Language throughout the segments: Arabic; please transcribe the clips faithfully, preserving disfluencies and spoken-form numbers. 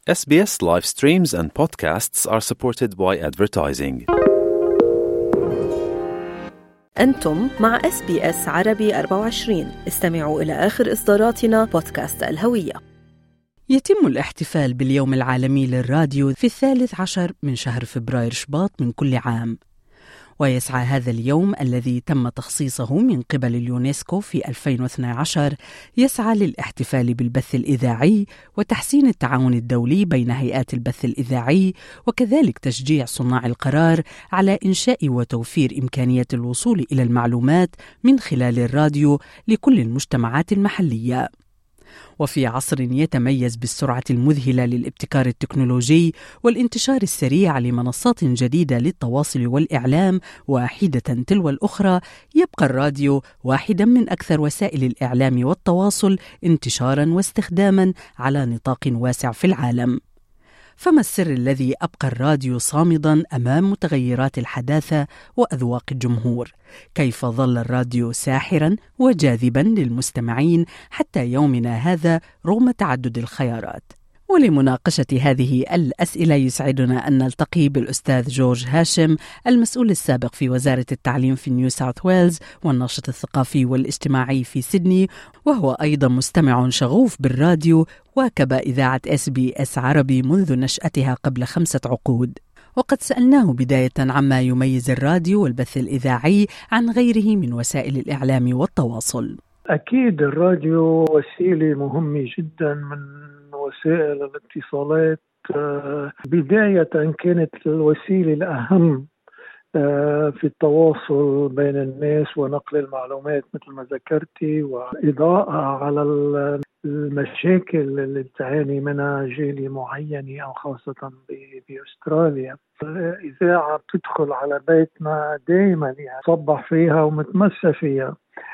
S B S live streams and podcasts are supported by advertising. أنتم مع إس بي إس عربي أربعة وعشرين. استمعوا إلى آخر إصداراتنا بودكاست الهوية. يتم الاحتفال باليوم العالمي للراديو في الثالث عشر من شهر فبراير شباط من كل عام، ويسعى هذا اليوم الذي تم تخصيصه من قبل اليونسكو في ألفين واثني عشر يسعى للاحتفال بالبث الإذاعي وتحسين التعاون الدولي بين هيئات البث الإذاعي، وكذلك تشجيع صناع القرار على إنشاء وتوفير إمكانية الوصول إلى المعلومات من خلال الراديو لكل المجتمعات المحلية. وفي عصر يتميز بالسرعة المذهلة للابتكار التكنولوجي والانتشار السريع لمنصات جديدة للتواصل والإعلام واحدة تلو الأخرى، يبقى الراديو واحدا من أكثر وسائل الإعلام والتواصل انتشارا واستخداما على نطاق واسع في العالم. فما السر الذي أبقى الراديو صامدا أمام متغيرات الحداثة وأذواق الجمهور؟ كيف ظل الراديو ساحرا وجاذبا للمستمعين حتى يومنا هذا رغم تعدد الخيارات؟ ولمناقشة هذه الأسئلة يسعدنا أن نلتقي بالأستاذ جورج هاشم، المسؤول السابق في وزارة التعليم في نيو ساوث ويلز والناشط الثقافي والاجتماعي في سيدني، وهو أيضا مستمع شغوف بالراديو واكب إذاعة إس بي إس عربي منذ نشأتها قبل خمسة عقود. وقد سألناه بداية عما يميز الراديو والبث الإذاعي عن غيره من وسائل الإعلام والتواصل. أكيد الراديو وسيلة مهمة جدا من وسائل الاتصالات. بداية كانت الوسيلة الأهم في التواصل بين الناس ونقل المعلومات مثل ما ذكرتي، وإضاءة على المشاكل اللي تعاني منها جالية معينة أو خاصة بأستراليا. الإذاعة بتدخل على بيتنا دائما، يعني صبح فيها ومتمسى فيها.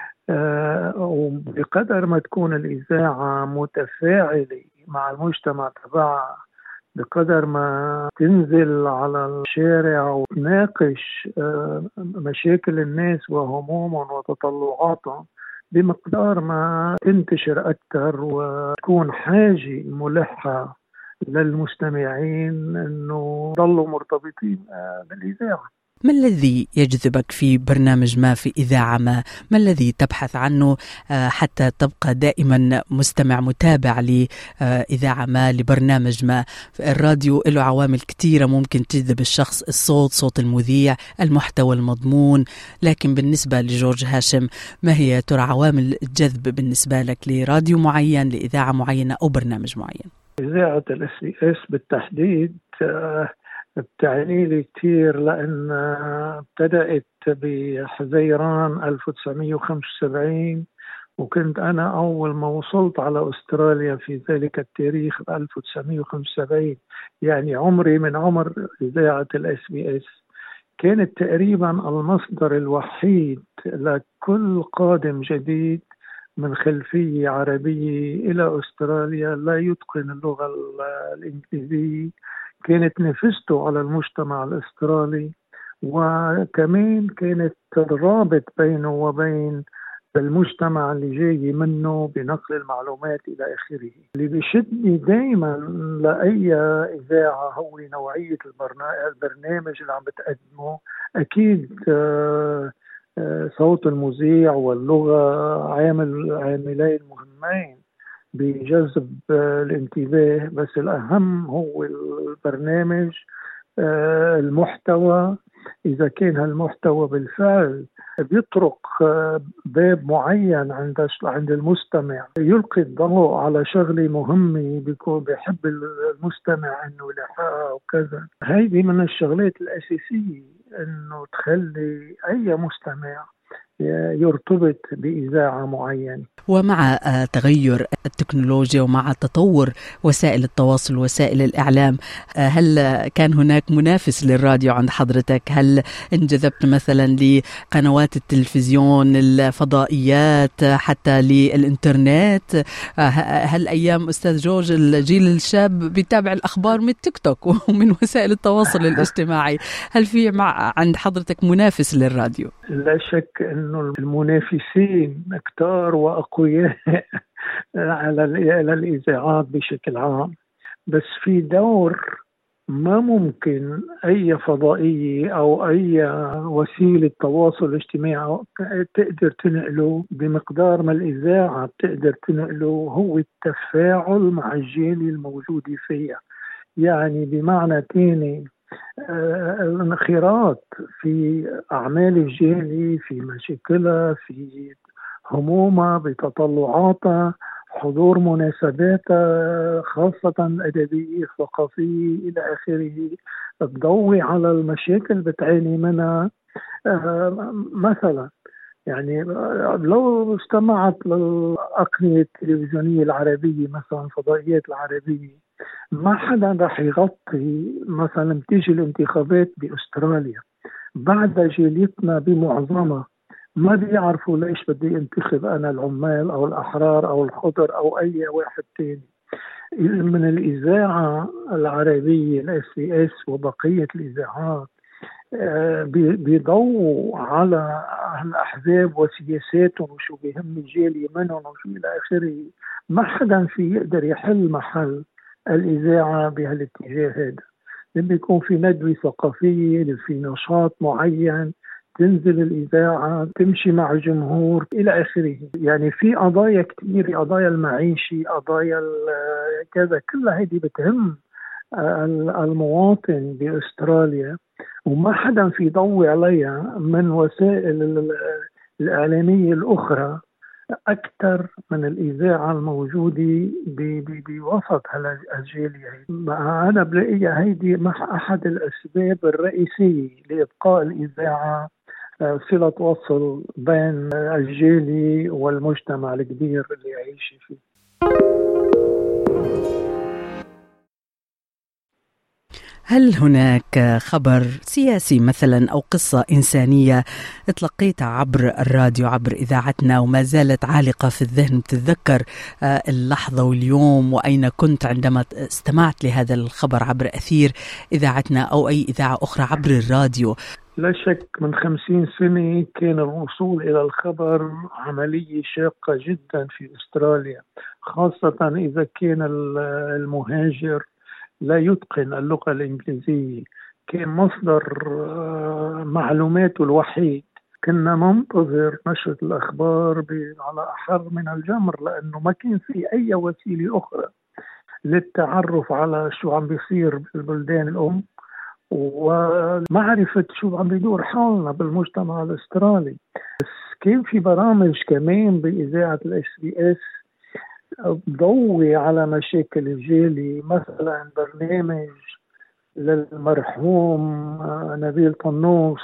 أه وبقدر ما تكون الإذاعة متفاعلة مع المجتمع تبعها، بقدر ما تنزل على الشارع وتناقش أه مشاكل الناس وهمومهم وتطلعاتهم، بمقدار ما تنتشر أكثر وتكون حاجة ملحة للمستمعين أنه ضلوا مرتبطين بالإذاعة. ما الذي يجذبك في برنامج ما، في إذاعة ما؟ ما الذي تبحث عنه حتى تبقى دائما مستمع متابع لإذاعة ما، لبرنامج ما؟ الراديو له عوامل كثيرة ممكن تجذب الشخص: الصوت، صوت المذيع، المحتوى المضمون. لكن بالنسبة لجورج هاشم، ما هي ترى عوامل الجذب بالنسبة لك لراديو معين، لإذاعة معينة أو برنامج معين؟ إذاعة الإس بي إس بالتحديد بتعني لي كتير، لأن ابتدأت بحزيران ألف وتسعمية وخمسة وسبعين، وكنت أنا أول ما وصلت على أستراليا في ذلك التاريخ ألف وتسعمية وخمسة وسبعين، يعني عمري من عمر إذاعة الإس بي إس. كانت تقريبا المصدر الوحيد لكل قادم جديد من خلفية عربية إلى أستراليا لا يتقن اللغة الإنجليزية. كانت نفسته على المجتمع الأسترالي، وكمان كانت الرابط بينه وبين المجتمع اللي جاي منه بنقل المعلومات إلى آخره. اللي بيشدني دايما لأي إذاعة هو نوعية البرنامج اللي عم بتقدمه. أكيد صوت المذيع واللغة عامل عاملين مهمين بجذب الانتباه، بس الأهم هو البرنامج، المحتوى. إذا كان هالمحتوى بالفعل بيطرق باب معين عند عند المستمع، يلقي الضوء على شغلة مهمة بيكون بيحب المستمع إنه يلاحقها وكذا. هذه من الشغلات الأساسية إنه تخلي أي مستمع يرتبط بإذاعة معينة. ومع تغير التكنولوجيا ومع تطور وسائل التواصل وسائل الإعلام، هل كان هناك منافس للراديو عند حضرتك؟ هل انجذبت مثلا لقنوات التلفزيون، الفضائيات، حتى للإنترنت؟ هل أيام أستاذ جورج الجيل الشاب بيتابع الأخبار من تيك توك ومن وسائل التواصل الاجتماعي؟ هل في مع عند حضرتك منافس للراديو؟ لا شك أنه المنافسين كتار وأقوياء على الإذاعات بشكل عام. بس في دور ما ممكن أي فضائية أو أي وسيلة تواصل اجتماعي تقدر تنقله بمقدار ما الإذاعة بتقدر تنقله، هو التفاعل مع الجالية الموجودة فيها. يعني بمعنى تاني الانخراط في أعمال الجالية، في مشاكلها، في همومها، بتطلعاتها، حضور مناسباتها خاصة أدبية ثقافية إلى آخره، تضوي على المشاكل بتعاني منها. مثلا يعني لو استمعت للأقنية التلفزيونية العربية مثلا فضائيات العربية، ما حدا رح يغطي مثلا تيجي الانتخابات بأستراليا بعد جاليتنا بمعظمها ما بيعرفوا ليش بدي انتخب أنا العمال أو الأحرار أو الخضر أو أي واحد تاني. من الإذاعة العربية الاس بي اس وبقية الإذاعات بيضووا على الأحزاب وسياساتهم وشو بيهم الجالية منهم وشو إلى آخره. ما حدا في يقدر يحل محل الإذاعة بهالاتجاه هذا. لما يكون في ندوة ثقافية، في نشاط معين، تنزل الإذاعة تمشي مع الجمهور إلى آخره. يعني في قضايا كتير، قضايا المعيشة، قضايا كذا، كلها هذه بتهم المواطن بأستراليا وما حدا في ضوي عليها من وسائل الإعلامية الأخرى أكثر من الإذاعة الموجودة بوسط هالجالية. أنا بلاقيها هيدي مع أحد الأسباب الرئيسية لإبقاء الإذاعة صلة وصل بين الجالية والمجتمع الكبير اللي يعيش فيه. هل هناك خبر سياسي مثلا أو قصة إنسانية تلقيتها عبر الراديو عبر إذاعتنا وما زالت عالقة في الذهن، تتذكر اللحظة واليوم وأين كنت عندما استمعت لهذا الخبر عبر أثير إذاعتنا أو أي إذاعة أخرى عبر الراديو؟ لا شك من خمسين سنة كان الوصول إلى الخبر عملية شاقة جدا في أستراليا، خاصة إذا كان المهاجر لا يتقن اللغة الإنجليزية. كان مصدر معلوماته الوحيد كنا ننتظر نشرة الأخبار على أحر من الجمر، لأنه ما كان في أي وسيلة أخرى للتعرف على شو عم بيصير بالبلدان الأم ومعرفة شو عم بيدور حولنا بالمجتمع الأسترالي. بس كان في برامج كمان بإذاعة الاس بي اس ضوي على مشاكل الجالية، مثلا برنامج للمرحوم نبيل طنوس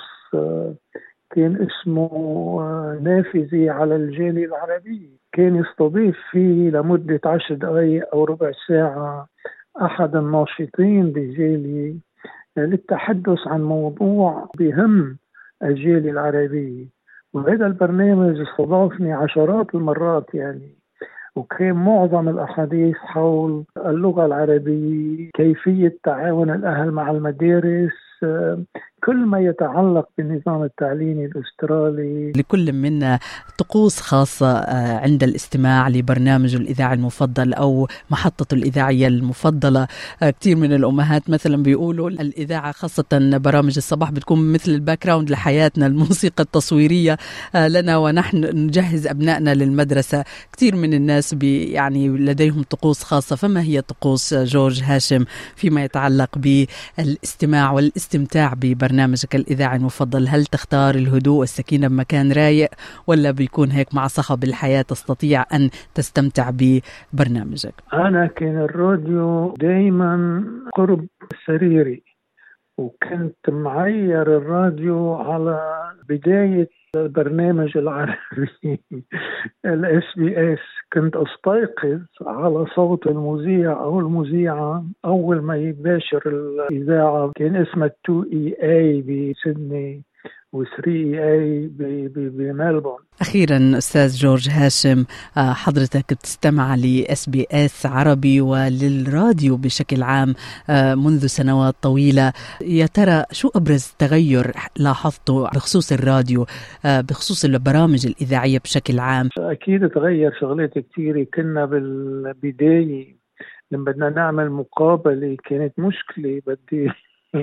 كان اسمه نافذة على الجالية العربية، كان يستضيف فيه لمدة عشر دقائق أو ربع ساعة أحد الناشطين بالجالية للتحدث عن موضوع بهم الجالية العربية. وهذا البرنامج استضافني عشرات المرات يعني، وكان معظم الأحاديث حول اللغة العربية، كيفية تعاون الأهل مع المدارس، كل ما يتعلق بالنظام التعليمي الأسترالي. لكل منا طقوس خاصة عند الاستماع لبرنامج الإذاعي المفضل أو محطة الإذاعية المفضلة. كثير من الأمهات مثلا بيقولوا الإذاعة خاصة برامج الصباح بتكون مثل الباك جراوند لحياتنا، الموسيقى التصويرية لنا ونحن نجهز أبنائنا للمدرسة. كثير من الناس بي يعني لديهم طقوس خاصة، فما هي طقوس جورج هاشم فيما يتعلق بالاستماع والاستمتاع ببرنامجك الإذاعي المفضل؟ هل تختار الهدوء والسكينة بمكان رايق ولا بيكون هيك مع صخب الحياة تستطيع أن تستمتع ببرنامجك؟ أنا كان الراديو دايما قرب سريري، وكنت معير الراديو على بداية البرنامج العربي الاس بي اس. كنت استيقظ على صوت المذيع او المذيعة اول ما يباشر الاذاعة. كان اسمها تو اي اي بسيدني وثري اي بملبورن. أخيرا أستاذ جورج هاشم، حضرتك بتستمع لإس بي إس عربي وللراديو بشكل عام منذ سنوات طويلة. يا ترى شو أبرز تغير لاحظته بخصوص الراديو، بخصوص البرامج الإذاعية بشكل عام؟ أكيد تغير شغلات كتيرة. كنا بالبداية لما بدنا نعمل مقابلة كانت مشكلة، بدي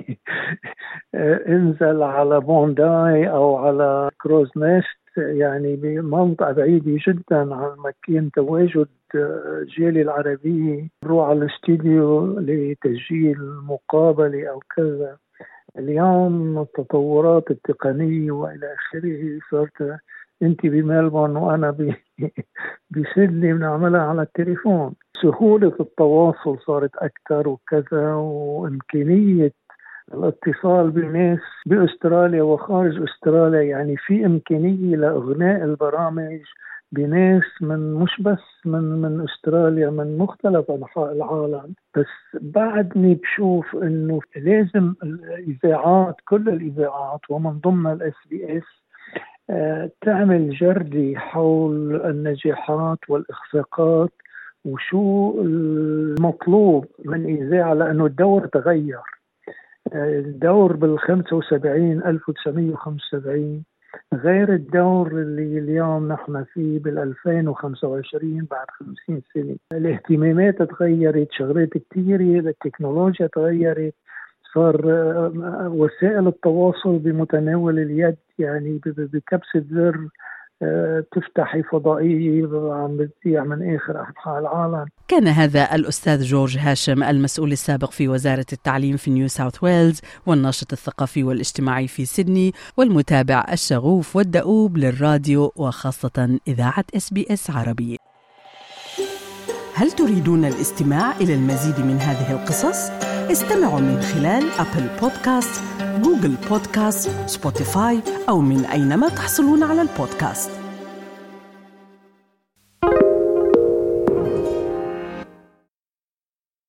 انزل على بونداي أو على كروز نيست، يعني بمنطقة بعيدة جدا عن مكان تواجد جالي العربية، نروح على الاستوديو لتسجيل مقابلة أو كذا. اليوم التطورات التقنية وإلى آخره صارت أنت بملبورن وأنا بسيدني بنعملها على التليفون. سهولة التواصل صارت أكثر وكذا، وإمكانية الاتصال بناس بأستراليا وخارج أستراليا، يعني في إمكانية لإغناء البرامج بناس من مش بس من من أستراليا، من مختلف أنحاء العالم. بس بعدني بشوف إنه لازم الإذاعات، كل الإذاعات ومن ضمن الإس بي إس تعمل جردة حول النجاحات والإخفاقات وشو المطلوب من إذاعة، لأنه الدور تغير. الدور بالخمسة وسبعين ألف وتسعمية وخمسة وسبعين غير الدور اللي اليوم نحن فيه بالألفين وخمسة وعشرين بعد خمسين سنة. الاهتمامات تغيرت، شغلات كتيرة، التكنولوجيا تغيرت، صار وسائل التواصل بمتناول اليد، يعني بكبسة زر تفتحي فضائية عم بتذيع من آخر أنحاء العالم. كان هذا الأستاذ جورج هاشم، المسؤول السابق في وزارة التعليم في نيو ساوث ويلز والناشط الثقافي والاجتماعي في سيدني، والمتابع الشغوف والدؤوب للراديو وخاصة إذاعة إس بي إس عربي. هل تريدون الاستماع إلى المزيد من هذه القصص؟ استمعوا من خلال أبل بودكاست، جوجل بودكاست، سبوتيفاي أو من أينما تحصلون على البودكاست.